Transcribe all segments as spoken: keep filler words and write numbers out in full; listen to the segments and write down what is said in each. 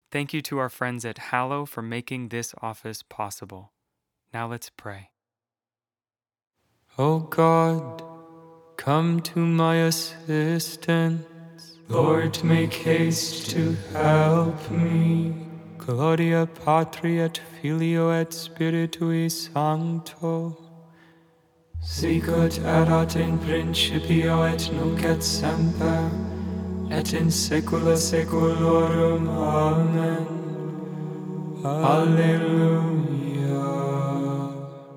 Thank you to our friends at Hallow for making this office possible. Now let's pray. O God, come to my assistance. Lord, make haste to help me. Gloria Patri et Filio et Spiritui Sancto. Sicut erat in principio et nunc et semper, et in saecula saeculorum. Amen. Alleluia.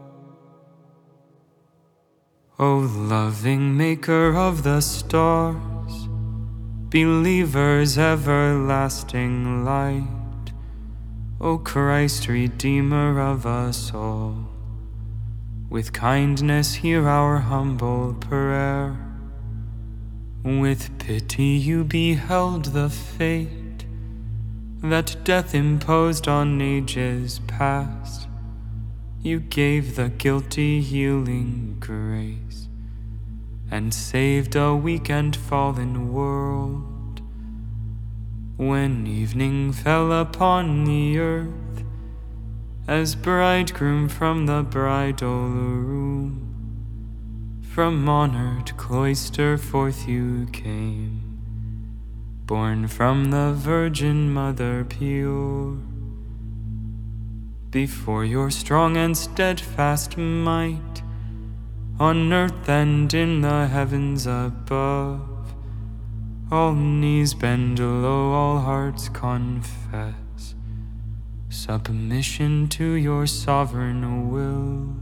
O loving Maker of the stars, believers' everlasting light, O Christ, Redeemer of us all, with kindness hear our humble prayer. With pity you beheld the fate that death imposed on ages past. You gave the guilty healing grace, and saved a weak and fallen world. When evening fell upon the earth, as bridegroom from the bridal room, from honored cloister forth you came, born from the Virgin Mother pure. Before your strong and steadfast might, on earth and in the heavens above, all knees bend low, all hearts confess submission to your sovereign will.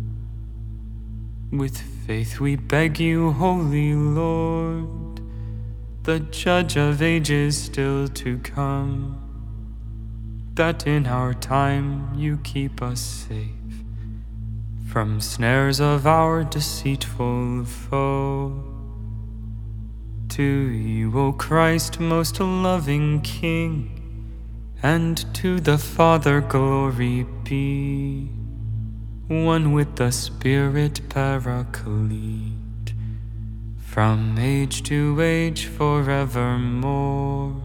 With faith we beg you, Holy Lord, the Judge of ages still to come, that in our time you keep us safe from snares of our deceitful foe. To you, O Christ, most loving King, and to the Father glory be, one with the Spirit Paraclete, from age to age forevermore.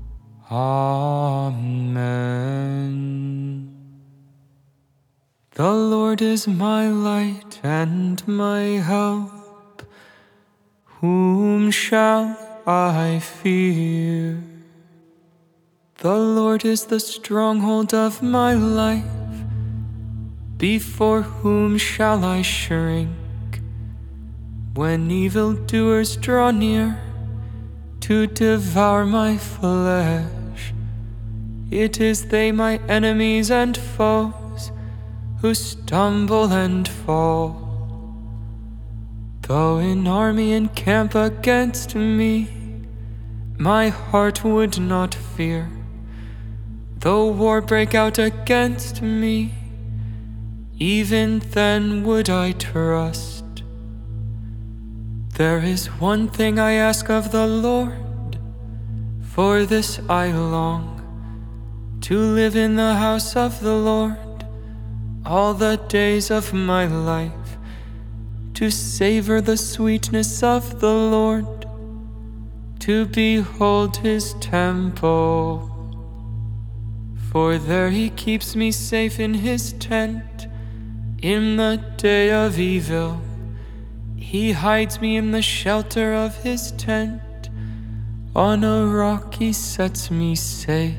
Amen. The Lord is my light and my help. Whom shall I fear? The Lord is the stronghold of my life. Before whom shall I shrink? When evildoers draw near to devour my flesh, it is they, my enemies and foes, who stumble and fall. Though an army encamp against me, my heart would not fear. Though war break out against me, even then would I trust. There is one thing I ask of the Lord, for this I long, to live in the house of the Lord all the days of my life, to savor the sweetness of the Lord, to behold his temple. For there he keeps me safe in his tent. In the day of evil, he hides me in the shelter of his tent. On a rock he sets me safe.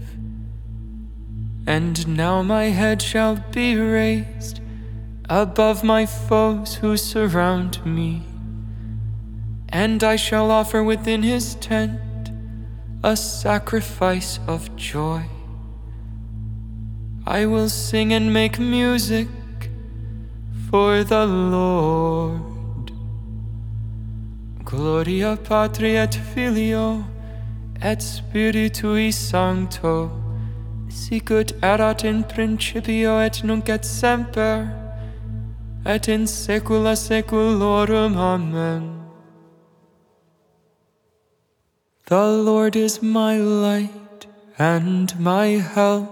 And now my head shall be raised above my foes who surround me, and I shall offer within his tent a sacrifice of joy. I will sing and make music for the Lord. Gloria Patri et Filio et Spiritui Sancto, sicut erat in principio et nunc et semper, et in saecula saeculorum. Amen. The Lord is my light and my help.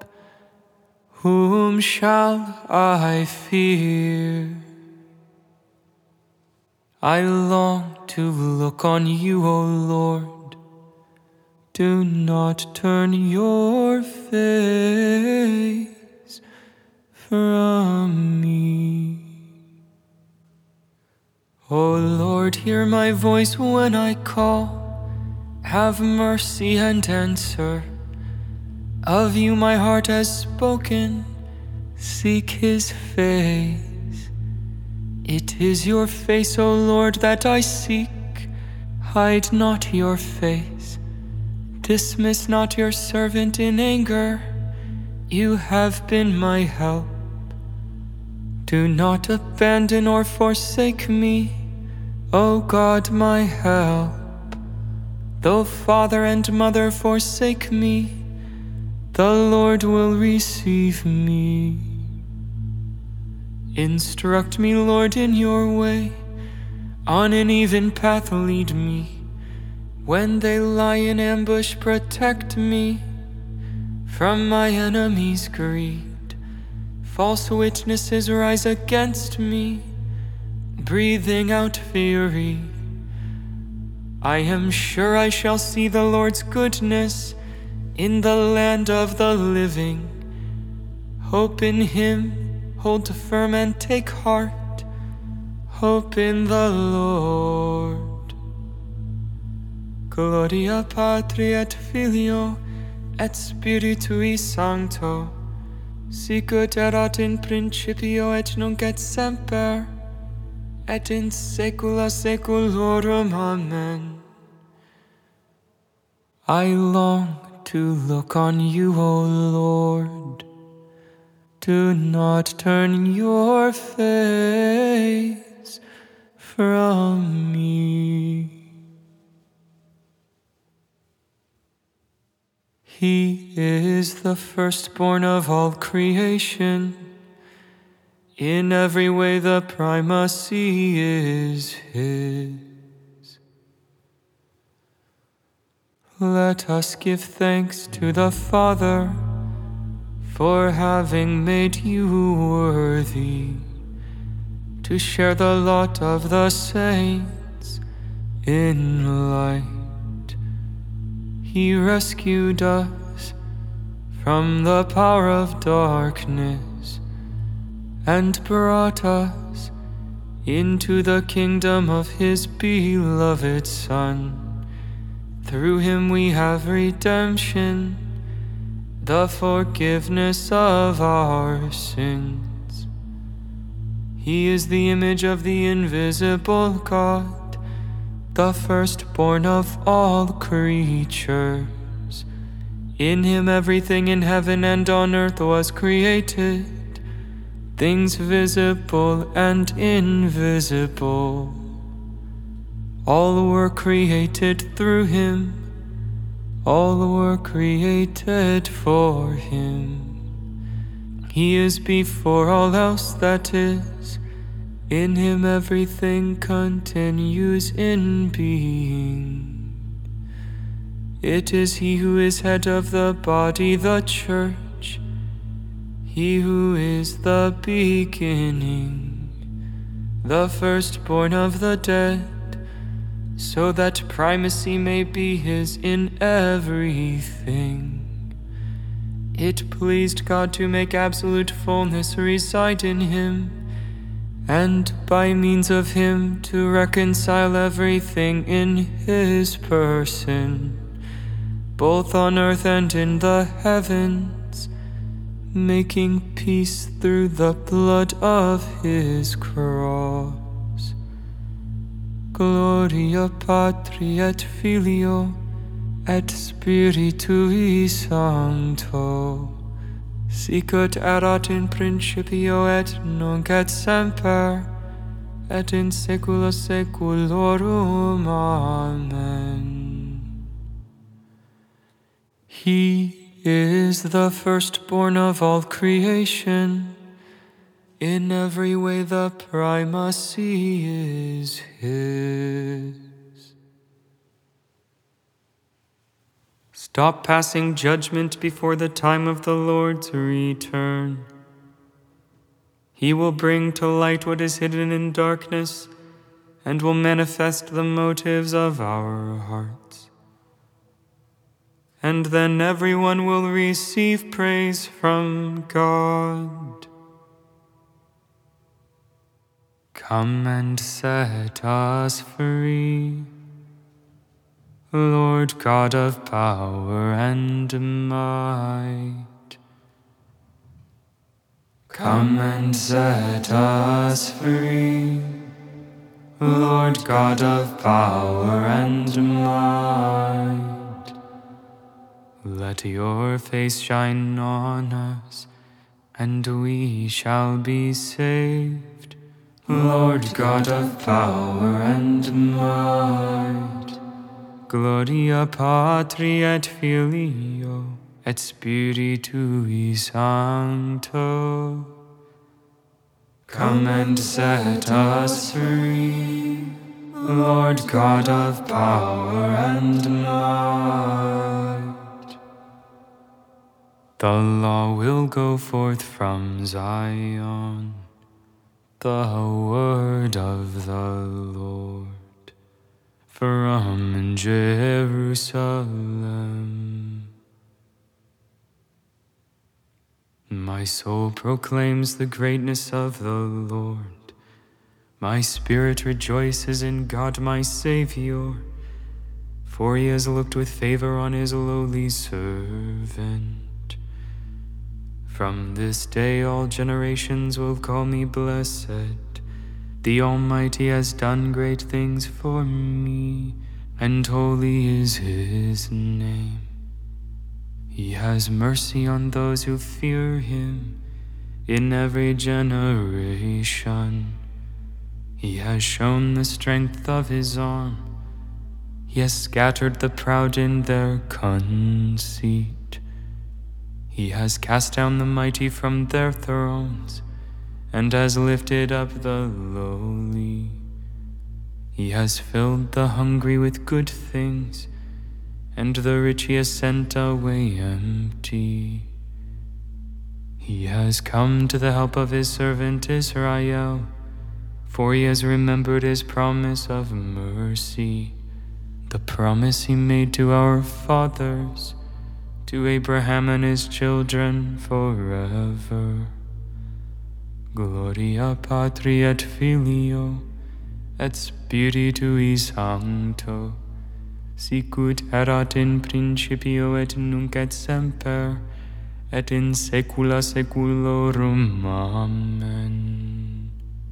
Whom shall I fear? I long to look on you, O Lord, do not turn your face from me. O Lord, hear my voice when I call. Have mercy and answer. Of you my heart has spoken. Seek his face. It is your face, O Lord, that I seek. Hide not your face. Dismiss not your servant in anger. You have been my help. Do not abandon or forsake me, O God, my help. Though father and mother forsake me, the Lord will receive me. Instruct me, Lord, in your way. On an even path lead me. When they lie in ambush, protect me from my enemies' greed. False witnesses rise against me, breathing out fury. I am sure I shall see the Lord's goodness in the land of the living. Hope in him, hold firm and take heart. Hope in the Lord. Gloria Patri et Filio et Spiritui Sancto, sicut erat in principio et nunc et semper, et in saecula saeculorum. Amen. I long to look on you, O Lord. Do not turn your face from me. He is the firstborn of all creation. In every way the primacy is his. Let us give thanks to the Father for having made you worthy to share the lot of the saints in light. He rescued us from the power of darkness and brought us into the kingdom of his beloved Son. Through him we have redemption, the forgiveness of our sins. He is the image of the invisible God, the firstborn of all creatures. In him everything in heaven and on earth was created, things visible and invisible. All were created through him, all were created for him. He is before all else that is, in him everything continues in being. It is he who is head of the body, the church, he who is the beginning, the firstborn of the dead, so that primacy may be his in everything. It pleased God to make absolute fullness reside in him, and by means of him to reconcile everything in his person, both on earth and in the heavens, making peace through the blood of his cross. Gloria Patri et Filio et Spiritui Sancto, sicut erat in principio et nunc et semper, et in saecula saeculorum. Amen. He is the firstborn of all creation. In every way the primacy is his. Stop passing judgment before the time of the Lord's return. He will bring to light what is hidden in darkness and will manifest the motives of our hearts. and then everyone will receive praise from God. Come and set us free, Lord God of power and might. Come and set us free, Lord God of power and might. Let your face shine on us, and we shall be saved, Lord God of power and might. Gloria Patri et Filio et Spiritui Sancto. Come and set us free, Lord God of power and might. The law will go forth from Zion, the word of the Lord from Jerusalem. My soul proclaims the greatness of the Lord. My spirit rejoices in God my Savior, for he has looked with favor on his lowly servant. From this day all generations will call me blessed. The Almighty has done great things for me, and holy is his name. He has mercy on those who fear him in every generation. He has shown the strength of his arm. He has scattered the proud in their conceit. He has cast down the mighty from their thrones, and has lifted up the lowly. He has filled the hungry with good things, and the rich he has sent away empty. He has come to the help of his servant Israel, for he has remembered his promise of mercy, the promise he made to our fathers, to Abraham and his children forever. Gloria Patri et Filio et Spiritui Sancto, sicut erat in principio et nunc et semper, et in saecula saeculorum. Amen.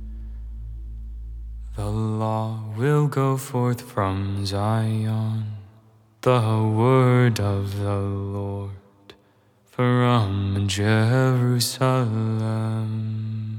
The law will go forth from Zion, the word of the Lord from Jerusalem.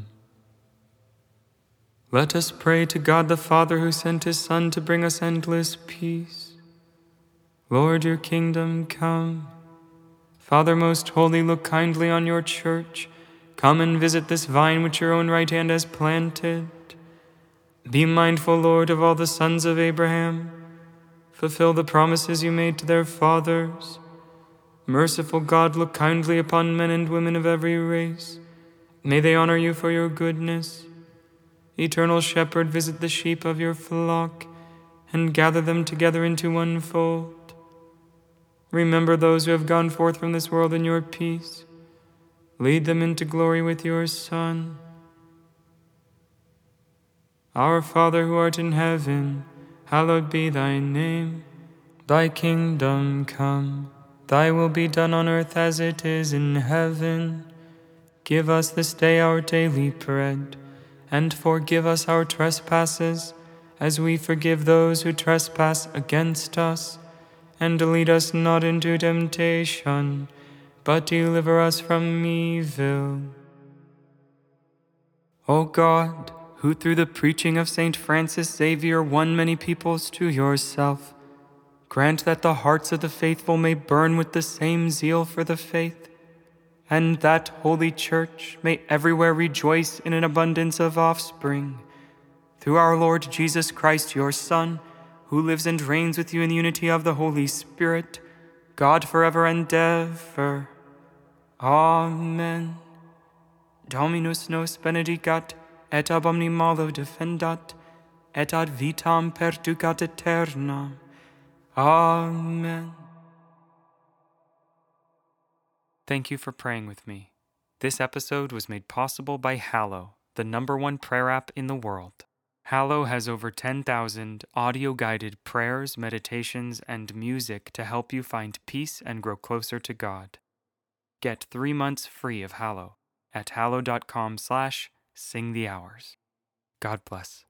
Let us pray to God the Father, who sent his Son to bring us endless peace. Lord, your kingdom come. Father most holy, look kindly on your church. Come and visit this vine which your own right hand has planted. Be mindful, Lord, of all the sons of Abraham. Fulfill the promises you made to their fathers. Merciful God, look kindly upon men and women of every race. May they honor you for your goodness. Eternal Shepherd, visit the sheep of your flock and gather them together into one fold. Remember those who have gone forth from this world in your peace. Lead them into glory with your Son. Our Father who art in heaven, hallowed be thy name. Thy kingdom come, thy will be done on earth as it is in heaven. Give us this day our daily bread, and forgive us our trespasses, as we forgive those who trespass against us. And lead us not into temptation, but deliver us from evil. O God, who through the preaching of Saint Francis Xavier won many peoples to yourself, grant that the hearts of the faithful may burn with the same zeal for the faith, and that Holy Church may everywhere rejoice in an abundance of offspring. Through our Lord Jesus Christ, your Son, who lives and reigns with you in the unity of the Holy Spirit, God forever and ever. Amen. Dominus nos benedicat, et ab omni malo defendat, et ad vitam perducat aeternam. Amen. Thank you for praying with me. This episode was made possible by Hallow, the number one prayer app in the world. Hallow has over ten thousand audio-guided prayers, meditations, and music to help you find peace and grow closer to God. Get three months free of Hallow at hallow dot com slash sing the hours. God bless.